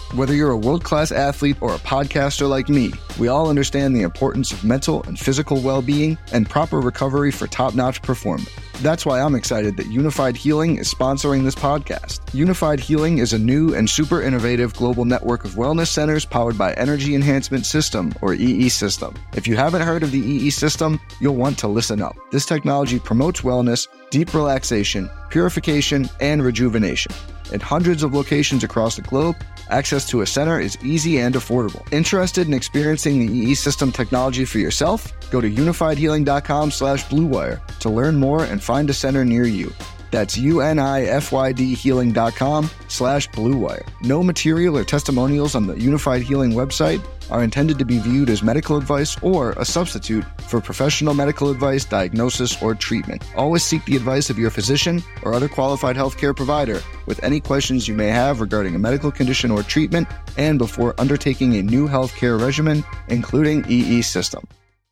Whether you're a world-class athlete or a podcaster like me, we all understand the importance of mental and physical well-being and proper recovery for top-notch performance. That's why I'm excited that Unified Healing is sponsoring this podcast. Unified Healing is a new and super innovative global network of wellness centers powered by Energy Enhancement System, or EE System. If you haven't heard of the EE System, you'll want to listen up. This technology promotes wellness, deep relaxation, purification, and rejuvenation. In hundreds of locations across the globe, access to a center is easy and affordable. Interested in experiencing the EE System technology for yourself? Go to unifiedhealing.com/bluewire to learn more and find a center near you. That's unifydhealing.com/bluewire. No material or testimonials on the Unified Healing website are intended to be viewed as medical advice or a substitute for professional medical advice, diagnosis, or treatment. Always seek the advice of your physician or other qualified healthcare provider with any questions you may have regarding a medical condition or treatment and before undertaking a new healthcare regimen, including EE System.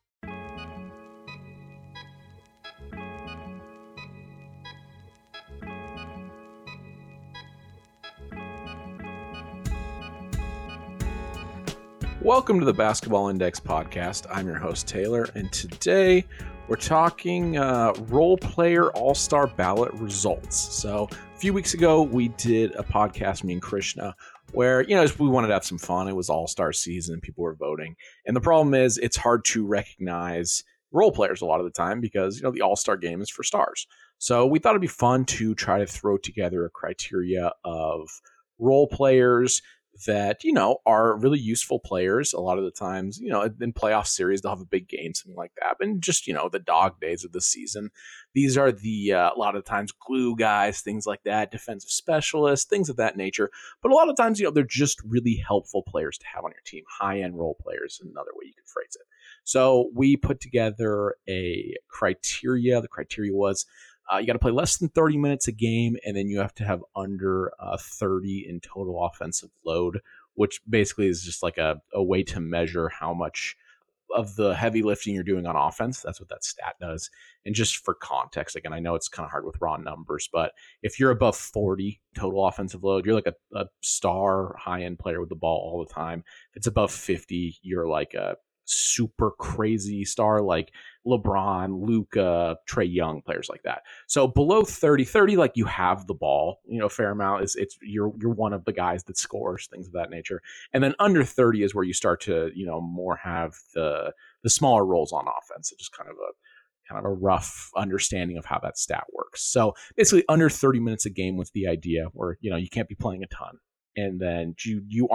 Welcome to the Basketball Index podcast. I'm your host, Taylor, and today we're talking role player all-star ballot results. So a few weeks ago, we did a podcast, me and Krishna, where, we wanted to have some fun. It was all-star season. People were voting. And the problem is it's hard to recognize role players a lot of the time because, the all-star game is for stars. So we thought it'd be fun to try to throw together a criteria of role players that, are really useful players. A lot of the times, in playoff series, they'll have a big game, something like that. And just, the dog days of the season. These are the, a lot of times, glue guys, things like that, defensive specialists, things of that nature. But a lot of times, they're just really helpful players to have on your team. High-end role players, another way you could phrase it. So we put together a criteria. The criteria was, you got to play less than 30 minutes a game, and then you have to have under 30 in total offensive load, which basically is just like a way to measure how much of the heavy lifting you're doing on offense. That's what that stat does. And just for context, again, I know it's kind of hard with raw numbers, but if you're above 40 total offensive load, you're like a star high-end player with the ball all the time. If it's above 50, you're like a super crazy star like LeBron, Luka, Trae Young, players like that. So below 30, like you have the ball, a fair amount. You're one of the guys that scores, things of that nature. And then under 30 is where you start to, more have the smaller roles on offense. It's just kind of a rough understanding of how that stat works. So basically under 30 minutes a game was the idea where, you can't be playing a ton. And then you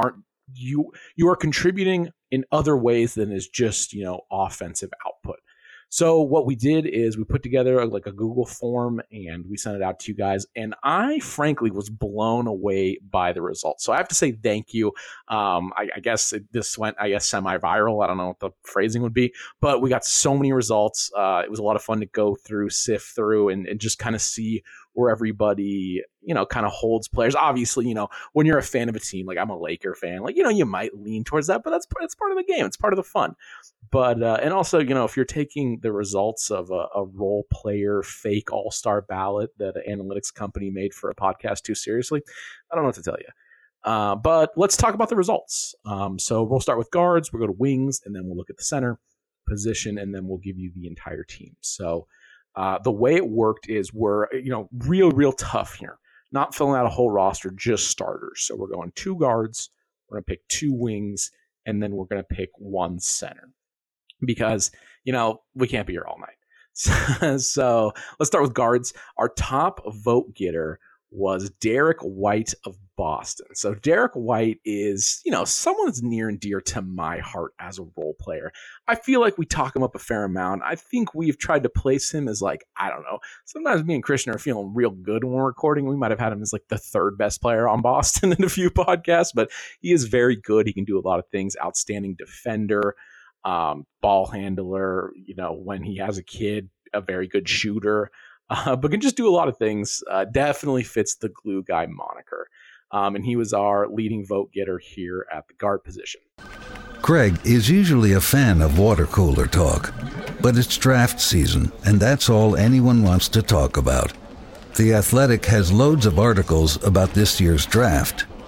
are contributing in other ways than is just, offensive output. So what we did is we put together like a Google form and we sent it out to you guys. And I frankly was blown away by the results. So I have to say thank you. I guess this went, semi-viral. I don't know what the phrasing would be, but we got so many results. It was a lot of fun to go through, sift through, and just kind of see where everybody, kind of holds players. Obviously, when you're a fan of a team, like I'm a Laker fan, like, you might lean towards that, but that's part of the game. It's part of the fun. But, and also, if you're taking the results of a role player fake all-star ballot that an analytics company made for a podcast too seriously, I don't know what to tell you. But let's talk about the results. So we'll start with guards, we'll go to wings, and then we'll look at the center position, and then we'll give you the entire team. So the way it worked is we're, real tough here. Not filling out a whole roster, just starters. So we're going 2 guards, we're going to pick 2 wings, and then we're going to pick 1 center. Because, we can't be here all night. So let's start with guards. Our top vote getter was Derek White of Boston. So Derek White is, someone that's near and dear to my heart as a role player. I feel like we talk him up a fair amount. I think we've tried to place him as like, I don't know. Sometimes me and Christian are feeling real good when we're recording. We might have had him as like the 3rd best player on Boston in a few podcasts, but he is very good. He can do a lot of things. Outstanding defender, ball handler, when he has a kid, a very good shooter. But can just do a lot of things. Definitely fits the glue guy moniker. And he was our leading vote getter here at the guard position. Craig is usually a fan of water cooler talk, but it's draft season, and that's all anyone wants to talk about. The Athletic has loads of articles about this year's draft,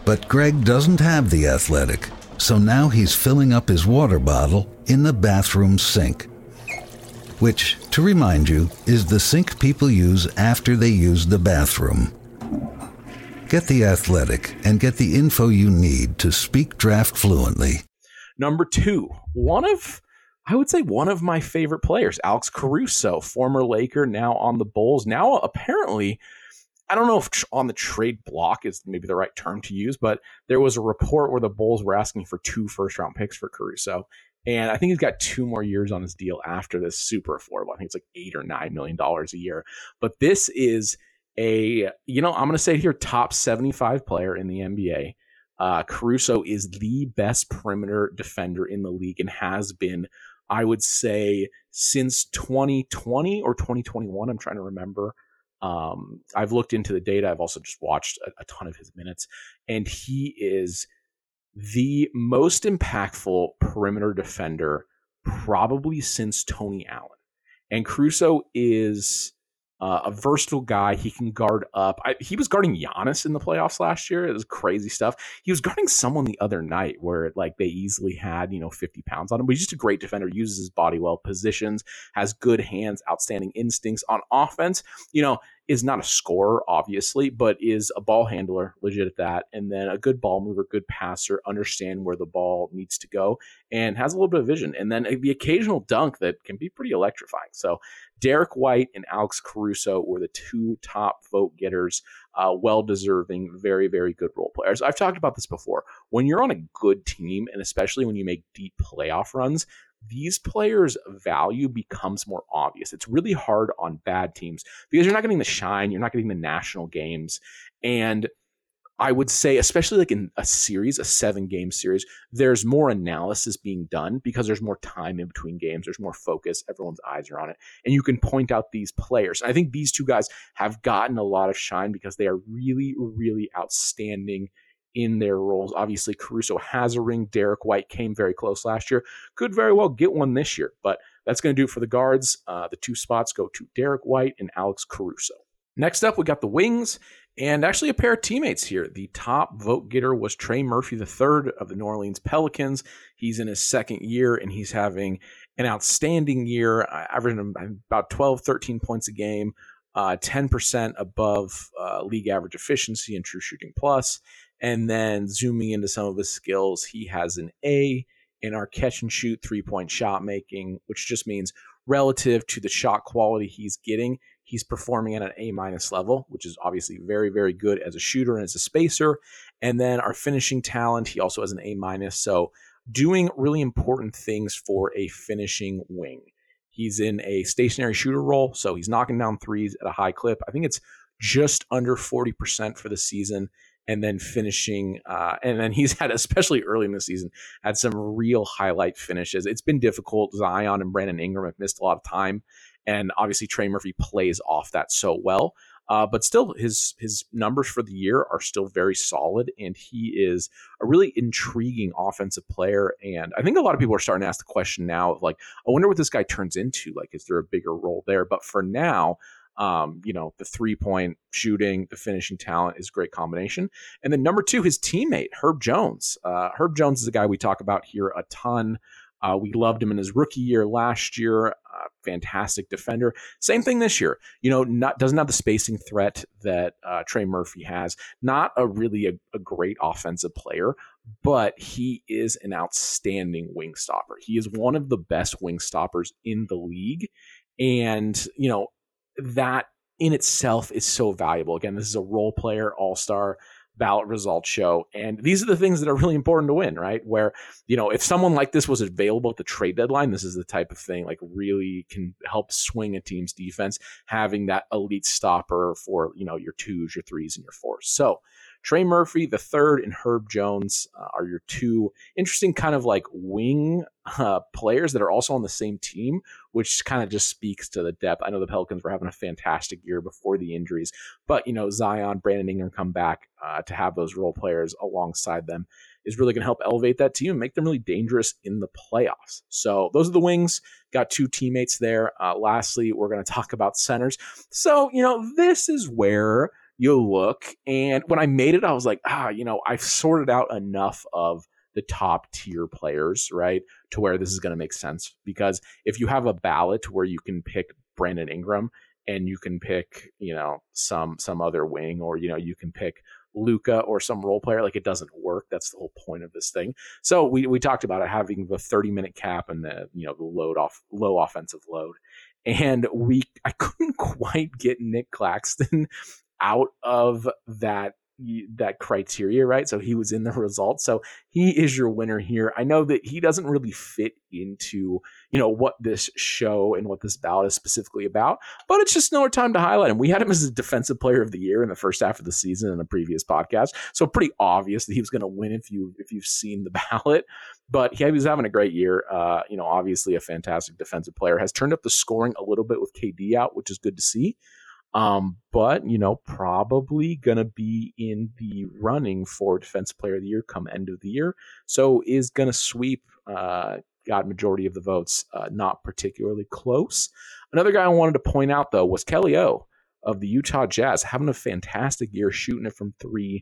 But Greg doesn't have the Athletic, so now he's filling up his water bottle in the bathroom sink. Which, to remind you, is the sink people use after they use the bathroom. Get the Athletic and get the info you need to speak draft fluently. Number 2, one of my favorite players, Alex Caruso, former Laker, now on the Bulls. Now, apparently, I don't know if on the trade block is maybe the right term to use, but there was a report where the Bulls were asking for 2 first-round picks for Caruso. And I think he's got 2 more years on his deal after this, super affordable. I think it's like $8 or $9 million a year. But this is I'm going to say here, top 75 player in the NBA. Caruso is the best perimeter defender in the league and has been, I would say, since 2020 or 2021. I'm trying to remember. I've looked into the data. I've also just watched a ton of his minutes, and he is the most impactful perimeter defender probably since Tony Allen. And Caruso is a versatile guy. He can guard up. He was guarding Giannis in the playoffs last year. It was crazy stuff. He was guarding someone the other night where they easily had 50 pounds on him. But he's just a great defender, uses his body well, positions, has good hands, outstanding instincts on offense. Is not a scorer, obviously, but is a ball handler, legit at that, and then a good ball mover, good passer, understand where the ball needs to go, and has a little bit of vision, and then the occasional dunk that can be pretty electrifying. So Derek White and Alex Caruso were the 2 top vote getters, well-deserving, very, very good role players. I've talked about this before. When you're on a good team, and especially when you make deep playoff runs, these players' value becomes more obvious. It's really hard on bad teams because you're not getting the shine, you're not getting the national games. And I would say, especially in a series, a 7-game series, there's more analysis being done because there's more time in between games. There's more focus. Everyone's eyes are on it. And you can point out these players. And I think these 2 guys have gotten a lot of shine because they are really, really outstanding in their roles. Obviously, Caruso has a ring. Derek White came very close last year. Could very well get one this year, but that's going to do it for the guards. The 2 spots go to Derek White and Alex Caruso. Next up, we got the wings, and actually a pair of teammates here. The top vote getter was Trey Murphy III of the New Orleans Pelicans. He's in his 2nd year, and he's having an outstanding year, averaging about 12, 13 points a game, 10% above league average efficiency and true shooting plus. And then zooming into some of his skills, he has an A in our catch and shoot 3-point shot making, which just means relative to the shot quality he's getting, he's performing at an A- level, which is obviously very, very good as a shooter and as a spacer. And then our finishing talent, he also has an A-. So doing really important things for a finishing wing. He's in a stationary shooter role, so he's knocking down threes at a high clip. I think it's just under 40% for the season. And then finishing, and then he's had, especially early in the season, had some real highlight finishes. It's been difficult. Zion and Brandon Ingram have missed a lot of time, and obviously Trey Murphy plays off that so well. But still, his numbers for the year are still very solid, and he is a really intriguing offensive player. And I think a lot of people are starting to ask the question now of I wonder what this guy turns into. Is there a bigger role there? But for now, the 3-point shooting, the finishing talent is a great combination. And then number 2, his teammate, Herb Jones. Herb Jones is a guy we talk about here a ton. We loved him in his rookie year last year. Fantastic defender. Same thing this year. Doesn't have the spacing threat that Trey Murphy has. Not a great offensive player, but he is an outstanding wing stopper. He is one of the best wing stoppers in the league. And, that in itself is so valuable. Again, this is a role player, all-star ballot results show. And these are the things that are really important to win, right? Where, if someone like this was available at the trade deadline, this is the type of thing really can help swing a team's defense, having that elite stopper for, your 2s, your 3s, and your 4s. So Trey Murphy III and Herb Jones are your 2 interesting kind of wing players that are also on the same team, which kind of just speaks to the depth. I know the Pelicans were having a fantastic year before the injuries, but Zion, Brandon Ingram come back to have those role players alongside them is really going to help elevate that team and make them really dangerous in the playoffs. So those are the wings. Got 2 teammates there. Lastly, we're going to talk about centers. So, this is where you look. And when I made it, I was like, I've sorted out enough of the top tier players, right, to where this is going to make sense. Because if you have a ballot where you can pick Brandon Ingram and you can pick, some other wing, or, you can pick Luka or some role player, like, it doesn't work. That's the whole point of this thing. So we talked about it having the 30-minute cap and the, the low offensive load. And I couldn't quite get Nick Claxton out of that criteria, right? So he was in the results. So he is your winner here. I know that he doesn't really fit into, what this show and what this ballot is specifically about, but it's just no time to highlight him. We had him as a defensive player of the year in the first half of the season in a previous podcast. So pretty obvious that he was going to win if you've seen the ballot, but he was having a great year. Obviously a fantastic defensive player, has turned up the scoring a little bit with KD out, which is good to see. But, probably going to be in the running for Defensive Player of the Year come end of the year. So is going to sweep, got majority of the votes, not particularly close. Another guy I wanted to point out, though, was Kelly O of the Utah Jazz, having a fantastic year, shooting it from three.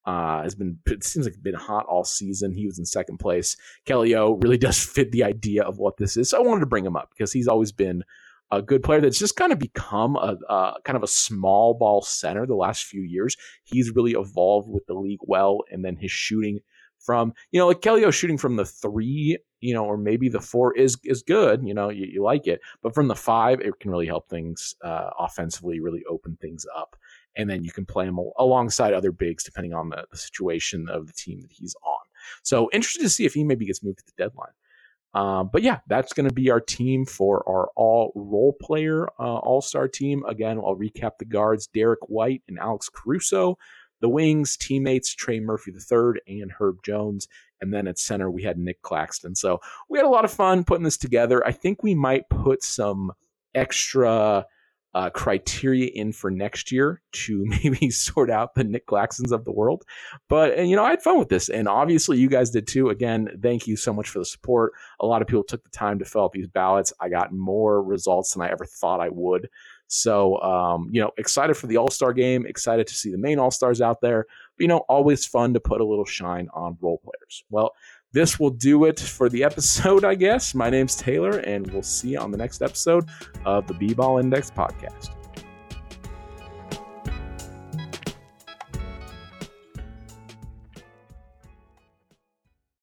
It seems like it's been hot all season. He was in second place. Kelly O really does fit the idea of what this is. So I wanted to bring him up because he's always been a good player that's just kind of become a kind of a small ball center the last few years. He's really evolved with the league well, and then his shooting from, like Kelly O shooting from the three, or maybe the four is good, you like it, but from the five, it can really help things offensively, really open things up. And then you can play him alongside other bigs depending on the situation of the team that he's on. So interested to see if he maybe gets moved to the deadline. But yeah, that's going to be our team for our all role player all-star team. Again, I'll recap the guards: Derek White and Alex Caruso. The wings, teammates Trey Murphy III and Herb Jones. And then at center, we had Nick Claxton. So we had a lot of fun putting this together. I think we might put some extra criteria in for next year to maybe sort out the Nick Claxtons of the world. But, I had fun with this, and obviously you guys did too. Again, thank you so much for the support. A lot of people took the time to fill out these ballots. I got more results than I ever thought I would. So, excited for the All-Star game, excited to see the main All-Stars out there. But, always fun to put a little shine on role players. Well, this will do it for the episode, I guess. My name's Taylor, and we'll see you on the next episode of the B-Ball Index podcast.